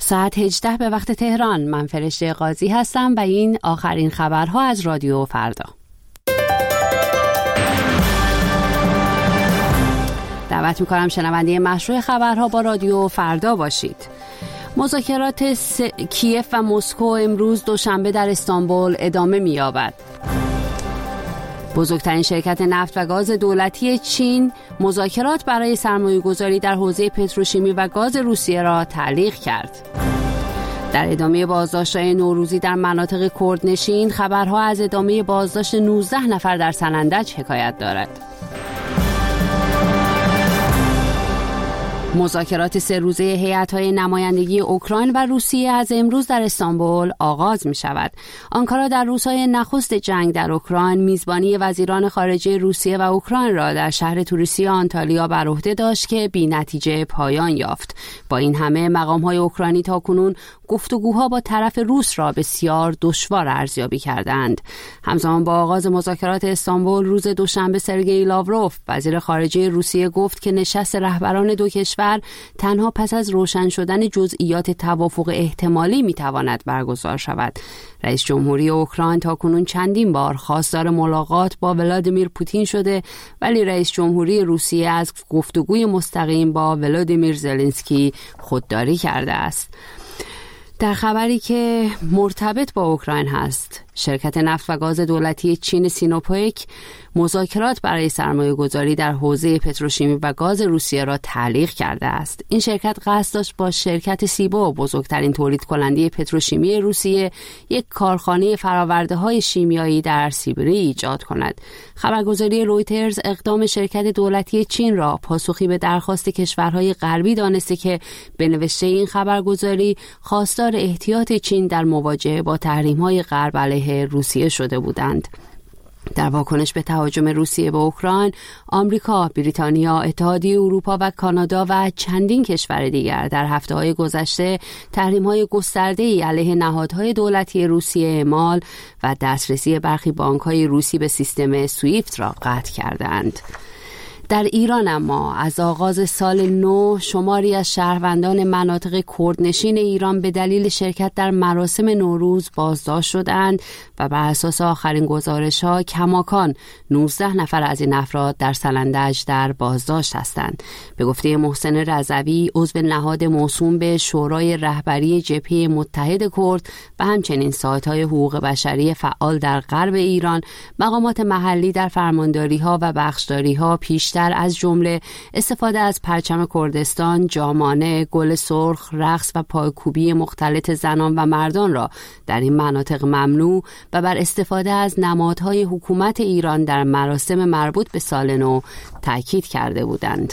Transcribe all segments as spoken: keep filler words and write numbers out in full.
ساعت هجده به وقت تهران. من فرشته قاضی هستم و این آخرین خبرها از رادیو فردا. دعوت میکنم شنونده مشروع خبرها با رادیو فردا باشید. مذاکرات س... کیف و مسکو امروز دوشنبه در استانبول ادامه می‌یابد. بزرگترین شرکت نفت و گاز دولتی چین مذاکرات برای سرمایه‌گذاری در حوزه پتروشیمی و گاز روسیه را تعلیق کرد. در ادامه بازداشت‌های نوروزی در مناطق کردنشین، خبرها از ادامه بازداشت نوزده نفر در سنندج حکایت دارد. مذاکرات سه روزه هیئت‌های نمایندگی اوکراین و روسیه از امروز در استانبول آغاز می‌شود. آنکارا در روزهای نخست جنگ در اوکراین میزبانی وزیران خارجه روسیه و اوکراین را در شهر توریستی آنتالیا بر عهده داشت که بی‌نتیجه پایان یافت. با این همه مقام‌های اوکراینی تاکنون گفتگوها با طرف روس را بسیار دشوار ارزیابی کردند. همزمان با آغاز مذاکرات استانبول روز دوشنبه سرگئی لاوروف وزیر خارجه روسیه گفت که نشست رهبران دو کشور تنها پس از روشن شدن جزئیات توافق احتمالی میتواند برگزار شود. رئیس جمهوری اوکراین تاکنون چندین بار خواستار ملاقات با ولادیمیر پوتین شده، ولی رئیس جمهوری روسیه از گفتگوی مستقیم با ولادیمیر زلنسکی خودداری کرده است. در خبری که مرتبط با اوکراین هست، شرکت نفت و گاز دولتی چین سینوپک مذاکرات برای سرمایه‌گذاری در حوزه پتروشیمی و گاز روسیه را تعلیق کرده است. این شرکت قصد داشت با شرکت سیبو، بزرگترین تولید کننده پتروشیمی روسیه، یک کارخانه فرآورده‌های شیمیایی در سیبری ایجاد کند. خبرگزاری رویترز اقدام شرکت دولتی چین را پاسخی به درخواست کشورهای غربی دانسته که به نوشته این خبرگزاری خواستار احتیاط چین در مواجهه با تحریم‌های غرب علیه روسیه شده بودند. در واکنش به تهاجم روسیه به اوکراین، آمریکا، بریتانیا، اتحادیه اروپا و کانادا و چندین کشور دیگر در هفته‌های گذشته تحریم‌های گسترده‌ای علیه نهادهای دولتی روسیه اعمال و دسترسی برخی بانک‌های روسی به سیستم سویفت را قطع کردند. در ایران اما از آغاز سال نو شماری از شهروندان مناطق کردنشین ایران به دلیل شرکت در مراسم نوروز بازداشت شدند و بر اساس آخرین گزارش‌ها کماکان نوزده نفر از این افراد در سنندج در بازداشت هستند. به گفته محسن رضوی، عضو نهاد موسوم به شورای رهبری جبهه متحد کرد و همچنین سایت‌های حقوق بشری فعال در غرب ایران، مقامات محلی در فرمانداری‌ها و بخشداری‌ها پیش در از جمله استفاده از پرچم کردستان، جامانه، گل سرخ، رقص و پایکوبی مختلط زنان و مردان را در این مناطق ممنوع و بر استفاده از نمادهای حکومت ایران در مراسم مربوط به سال نو تاکید کرده بودند.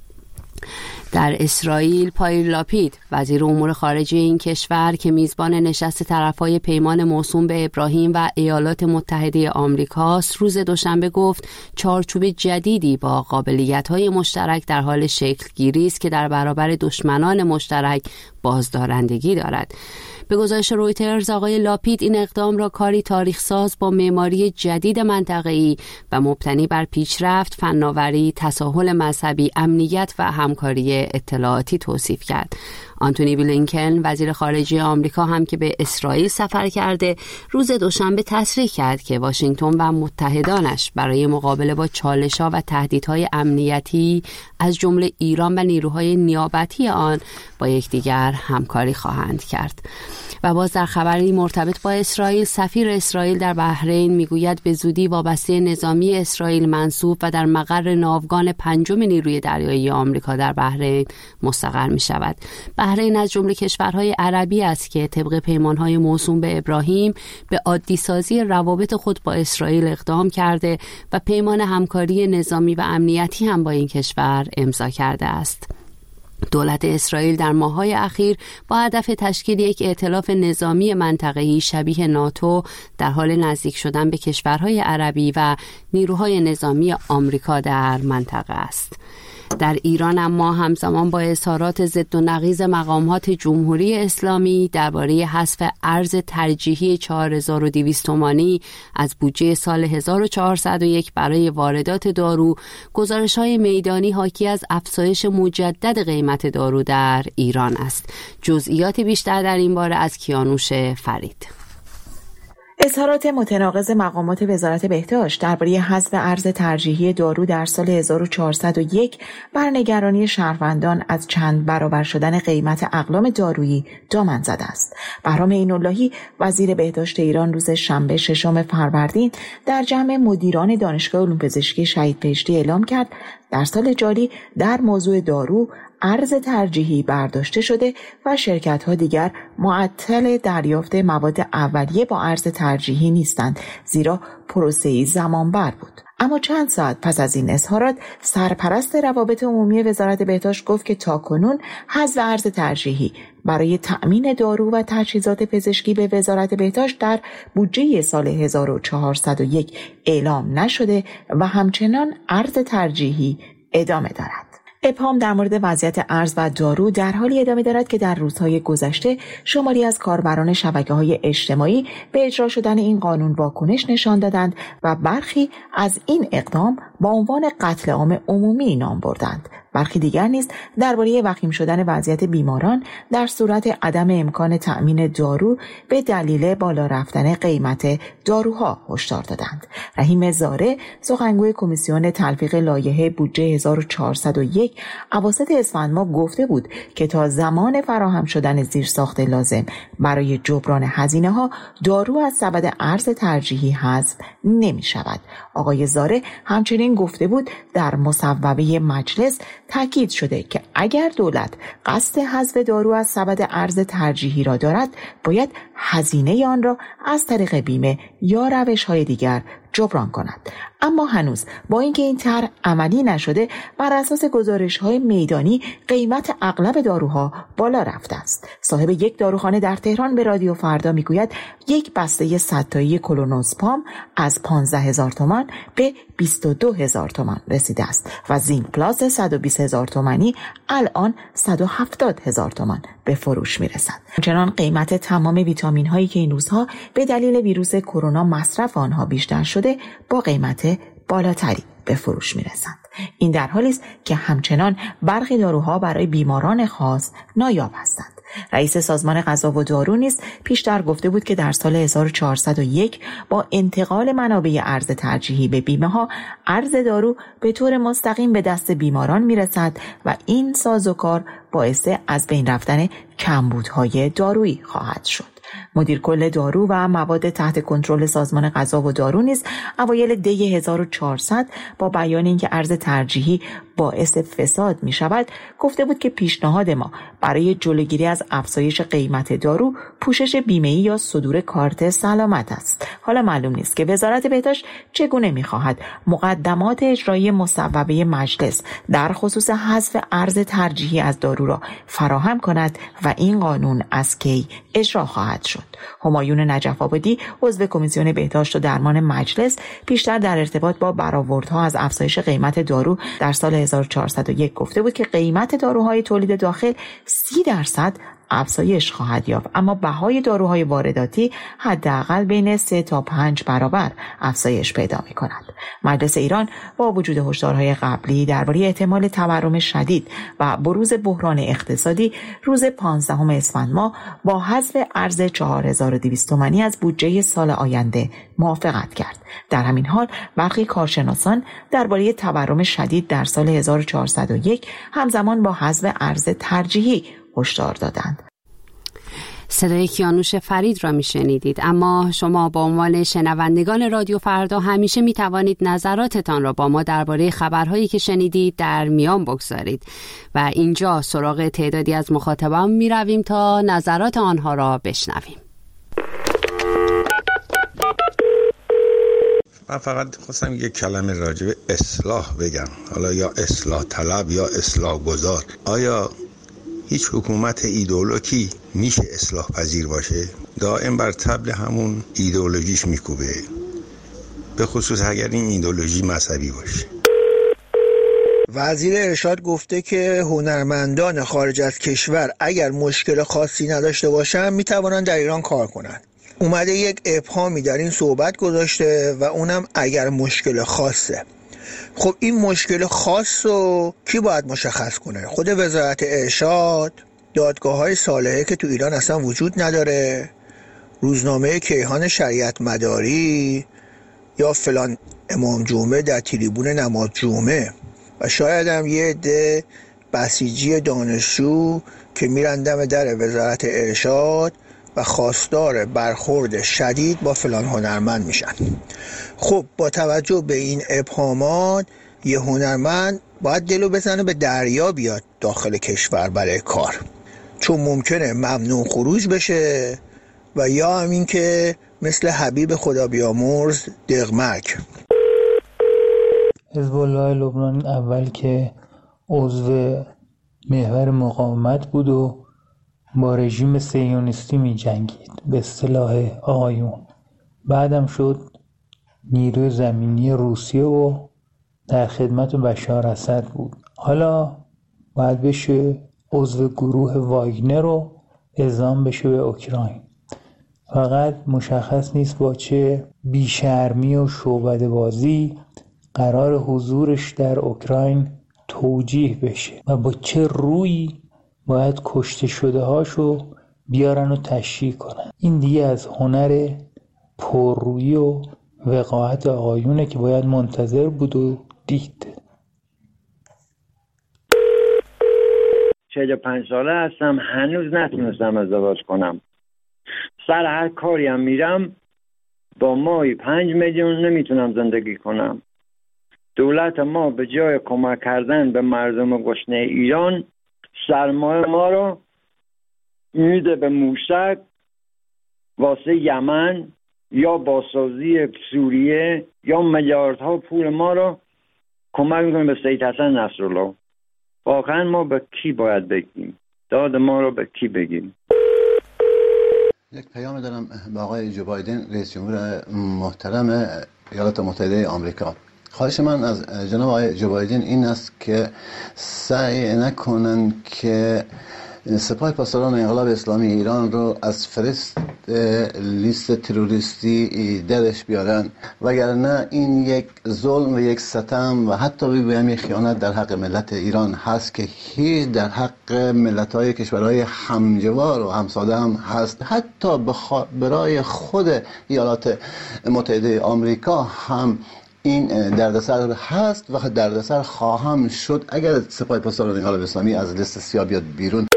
در اسرائیل، پایر لاپید وزیر امور خارجه این کشور که میزبان نشست طرفهای پیمان موسوم به ابراهیم و ایالات متحده آمریکاست، روز دوشنبه گفت چارچوب جدیدی با قابلیت‌های مشترک در حال شکل گیری است که در برابر دشمنان مشترک بازدارندگی دارد. به گزارش رویترز، آقای لاپید این اقدام را کاری تاریخ‌ساز با معماری جدید منطقه‌ای و مبتنی بر پیشرفت، فناوری، تساهل مذهبی، امنیت و همکاری اطلاعاتی توصیف کرد. آنتونی بلینکن وزیر خارجه آمریکا هم که به اسرائیل سفر کرده، روز دوشنبه تصریح کرد که واشنگتن و متحدانش برای مقابله با چالش‌ها و تهدیدهای امنیتی از جمله ایران و نیروهای نیابتی آن با یکدیگر همکاری خواهند کرد. و باز در خبری مرتبط با اسرائیل، سفیر اسرائیل در بحرین میگوید به زودی وابسته نظامی اسرائیل منصوب و در مقر ناوگان پنجم نیروی دریایی آمریکا در بحرین مستقر می شود. بحرین از جمله کشورهای عربی است که طبق پیمانهای موسوم به ابراهیم به عادی سازی روابط خود با اسرائیل اقدام کرده و پیمان همکاری نظامی و امنیتی هم با این کشور امضا کرده است. دولت اسرائیل در ماه‌های اخیر با هدف تشکیل یک ائتلاف نظامی منطقه‌ای شبیه ناتو در حال نزدیک شدن به کشورهای عربی و نیروهای نظامی آمریکا در منطقه است. در ایران اما همزمان با اظهارات ضد و نقیض مقامات جمهوری اسلامی درباره حذف ارز ترجیحی چهار هزار و دویست تومانی از بودجه سال هزار و چهارصد و یک برای واردات دارو، گزارش‌های میدانی حاکی از افزایش مجدد قیمت دارو در ایران است. جزئیات بیشتر در این باره از کیانوش فرید. اظهارات متناقض مقامات وزارت بهداشت درباره حذف ارز ترجیحی دارو در سال هزار و چهارصد و یک بر نگرانی شهروندان از چند برابر شدن قیمت اقلام دارویی دامن زده است. بهرام عین‌اللهی وزیر بهداشت ایران روز شنبه ششم فروردین در جمع مدیران دانشگاه علوم پزشکی شهید بهشتی اعلام کرد در سال جاری در موضوع دارو ارز ترجیحی برداشته شده و شرکت‌ها دیگر معطل دریافت مواد اولیه با ارز ترجیحی نیستند، زیرا پروسه‌ای زمانبر بود. اما چند ساعت پس از این اظهارات سرپرست روابط عمومی وزارت بهداشت گفت که تاکنون حذف ارز ترجیحی برای تأمین دارو و تجهیزات پزشکی به وزارت بهداشت در بودجه سال هزار و چهارصد و یک اعلام نشده و همچنان ارز ترجیحی ادامه دارد. ابهام در مورد وضعیت ارز و دارو در حالی ادامه دارد که در روزهای گذشته شماری از کاربران شبکه‌های اجتماعی به اجرا شدن این قانون واکنش نشان دادند و برخی از این اقدام با عنوان قتل عام عمومی نام بردند. برخی دیگر نیز درباره وخیم شدن وضعیت بیماران در صورت عدم امکان تأمین دارو به دلیل بالا رفتن قیمت داروها هشدار دادند. رحیم زاره سخنگوی کمیسیون تلفیق لایحه بودجه هزار و چهارصد و یک اواسط اسفند ماه گفته بود که تا زمان فراهم شدن زیرساخت لازم برای جبران هزینه‌ها دارو از سبد ارز ترجیحی حذف نمی شود. آقای زاره همچنین گفته بود در مصوبه مجلس تاکید شده که اگر دولت قصد حذف دارو از سبد ارز ترجیحی را دارد، باید هزینه آن را از طریق بیمه یا روش‌های دیگر جبران کند. اما هنوز با اینکه این طرح عملی نشده، بر اساس گزارش‌های میدانی قیمت اغلب داروها بالا رفته است. صاحب یک داروخانه در تهران به رادیو فردا میگوید یک بسته صد تایی کلونوزپام از پانزده هزار تومان به بیست و دو هزار تومان رسیده است و زینک پلاس صد و بیست هزار تومانی الان صد و هفتاد هزار تومان به فروش میرسد. چنان قیمت تمام ویتامین هایی که این روزها به دلیل ویروس کرونا مصرف آنها بیشتر شده با قیمت بالاتری به فروش میرسند. این در حالی است که همچنان برخی داروها برای بیماران خاص نایاب هستند. رئیس سازمان غذا و دارو نیز پیشتر گفته بود که در سال هزار و چهارصد و یک با انتقال منابع ارز ترجیحی به بیمه ها، ارز دارو به طور مستقیم به دست بیماران میرسد و این سازوکار باعث از بین رفتن کمبودهای دارویی خواهد شد. مدیر کل دارو و مواد تحت کنترل سازمان غذا و دارو نیز اوایل دی هزار و چهارصد با بیان اینکه ارز ترجیحی باعث فساد می شود گفته بود که پیشنهاد ما برای جلوگیری از افزایش قیمت دارو پوشش بیمه‌ای یا صدور کارت سلامت است. حالا معلوم نیست که وزارت بهداشت چگونه می خواهد مقدمات اجرایی مصوبه مجلس در خصوص حذف ارز ترجیحی از دارو را فراهم کند و این قانون از کی اجرا خواهد شد. همایون نجف آبادی عضو کمیسیون بهداشت و درمان مجلس پیشتر در ارتباط با برآوردها از افزایش قیمت دارو در سال هزار و چهارصد و یک گفته بود که قیمت داروهای تولید داخل سی درصد افزایش خواهد یافت، اما بهای داروهای وارداتی حداقل بین سه تا پنج برابر افزایش پیدا می کند. مجلس ایران با وجود هشدارهای قبلی درباره احتمال تورم شدید و بروز بحران اقتصادی روز پانزدهم اسفند ماه با حذف ارز چهار هزار و دویست تومانی از بودجه سال آینده موافقت کرد. در همین حال برخی کارشناسان درباره تورم شدید در سال هزار و چهارصد و یک همزمان با حذف ارز ترجیحی هشدار دادند. صدای کیانوش فرید را میشنیدید. اما شما با عنوان شنوندگان رادیو فردا همیشه میتوانید نظراتتان را با ما درباره خبرهایی که شنیدید در میان بگذارید و اینجا سراغ تعدادی از مخاطبان میرویم تا نظرات آنها را بشنویم. من فقط خواستم یک کلمه راجع به اصلاح بگم، حالا یا اصلاح طلب یا اصلاح گذار. آیا هیچ حکومت ایدئولوژی میشه اصلاح پذیر باشه؟ دائم بر طبل همون ایدئولوژیش میکوبه، به خصوص اگر این ایدئولوژی مذهبی باشه. وزیر ارشاد گفته که هنرمندان خارج از کشور اگر مشکل خاصی نداشته باشن میتوانند در ایران کار کنند. اومده یک ابهامی در این صحبت گذاشته و اونم اگر مشکل خاصه. خب این مشکل خاص رو کی باید مشخص کنه؟ خود وزارت ارشاد؟ دادگاه‌های صالحه که تو ایران اصلا وجود نداره؟ روزنامه کیهان شریعت مداری؟ یا فلان امام جمعه در تریبون نماز جمعه؟ و شاید هم یه عده بسیجی دانشجو که میرن دم در وزارت ارشاد و خواستار برخورد شدید با فلان هنرمند میشن. خب با توجه به این ابهامات یه هنرمند باید دلو بزنه به دریا بیاد داخل کشور برای کار، چون ممکنه ممنوع خروج بشه و یا همین که مثل حبیب خدا بیامرز دغمک. حزب الله لبنان اول که عضو محور مقاومت بود و با رژیم صهیونیستی می جنگید به اصطلاح آقایون، بعدم شد نیروی زمینی روسیه و در خدمت بشار اسد بود. حالا باید بشه عضو گروه واگنر و اعزام بشه به اوکراین. فقط مشخص نیست با چه بیشرمی و شعبده بازی قرار حضورش در اوکراین توجیه بشه و با چه روی باید کشته شده هاشو بیارن و تشریح کنن. این دیگه از هنر پررویی و وقاحت آقایونه که باید منتظر بود و دید. چهل و پنج ساله هستم، هنوز نتونستم ازدواج کنم. سر هر کاری هم میرم با ماهی پنج میلیون نمیتونم زندگی کنم. دولت ما به جای کمک کردن به مردم گشنه ایران سرمایه ما رو میده به موشک واسه یمن یا بازسازی سوریه یا میلیاردها پول ما رو کمک میکنه به سید حسن نصرالله. واقعا ما به کی باید بگیم؟ داد ما رو به کی بگیم؟ یک پیام دارم به آقای جو بایدن رئیس جمهور محترم ایالات متحده آمریکا. خواهش من از جناب آقای جو بایدن این است که سعی نکنن که سپاه پاسداران انقلاب اسلامی ایران رو از فهرست لیست تروریستی درش بیارن، وگرنه این یک ظلم و یک ستم و حتی بگویم یک خیانت در حق ملت ایران هست که هیچ در حق ملت‌های کشورهای همجوار و همساده هم هست. حتی برای خود ایالات متحده آمریکا هم این دردسر هست و دردسر خواهم شد اگر سپاه پاسداران انقلاب اسلامی از لیست سیاه بیاد بیرون.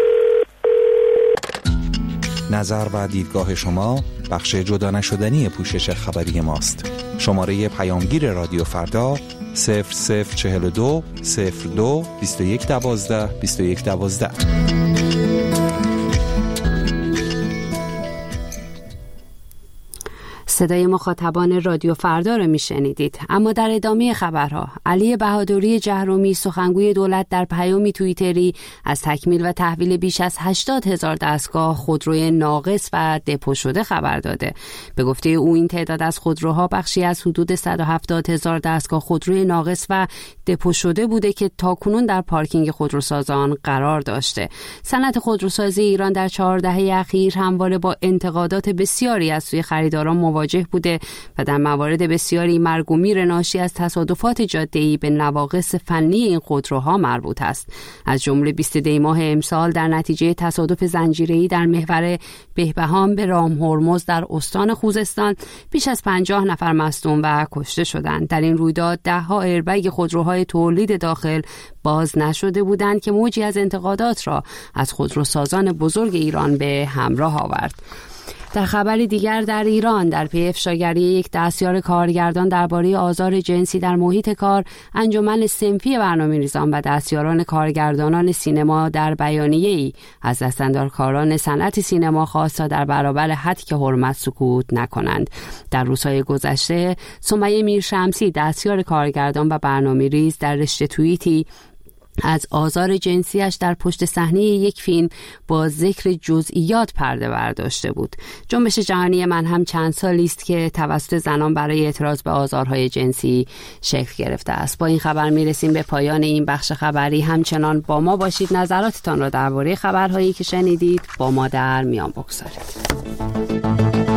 نظر و دیدگاه شما بخش جدا نشدنی پوشش خبری ماست. شماره پیامگیر رادیو فردا صفر صفر چهل و دو صفر دو بیست و یک دوازده بیست و یک دوازده. صدای مخاطبان رادیو فردا رو میشنیدید. اما در ادامه خبرها، علی بهادری جهرومی سخنگوی دولت در پیامی توییتری از تکمیل و تحویل بیش از هشتاد هزار دستگاه خودروی ناقص و دپو شده خبر داده. به گفته او این تعداد از خودروها بخشی از حدود صد و هفتاد هزار دستگاه خودروی ناقص و دپو شده بوده که تاکنون در پارکینگ خودروسازان قرار داشته. صنعت خودروسازی ایران در چهار دهه اخیر همواره با انتقادات بسیاری از سوی خریداران مواجه بوده و در موارد بسیاری مرگ و میر ناشی از تصادفات جاده‌ای به نواقص فنی این خودروها مربوط است. از جمله بیست دی ماه امسال در نتیجه تصادف زنجیره‌ای در محور بهبهان به رام هرمز در استان خوزستان بیش از پنجاه نفر مصدوم و کشته شدند. در این رویداد ده ها ایربگ خودروهای تولید داخل باز نشده بودند که موجی از انتقادات را از خودروسازان بزرگ ایران به همراه آورد. در خبری دیگر در ایران در پی افشاگری یک دستیار کارگردان درباره آزار جنسی در محیط کار، انجمن صنفی برنامه‌ریزان و دستیاران کارگردانان سینما در بیانیه‌ای از دستاندارکاران صنعت سینما خواست تا در برابر هتک حرمت سکوت نکنند. در روزهای گذشته سمیه میرشمسی دستیار کارگردان و برنامه‌ریز در رشته توییتی از آزار جنسیش در پشت صحنه یک فیلم با ذکر جزئیات پرده برداشته بود. جنبش جهانی من هم چند سالی است که توسط زنان برای اعتراض به آزارهای جنسی شکل گرفته است. با این خبر میرسیم به پایان این بخش خبری. همچنان با ما باشید، نظراتتان را درباره خبرهایی که شنیدید با ما در میان بگذارید.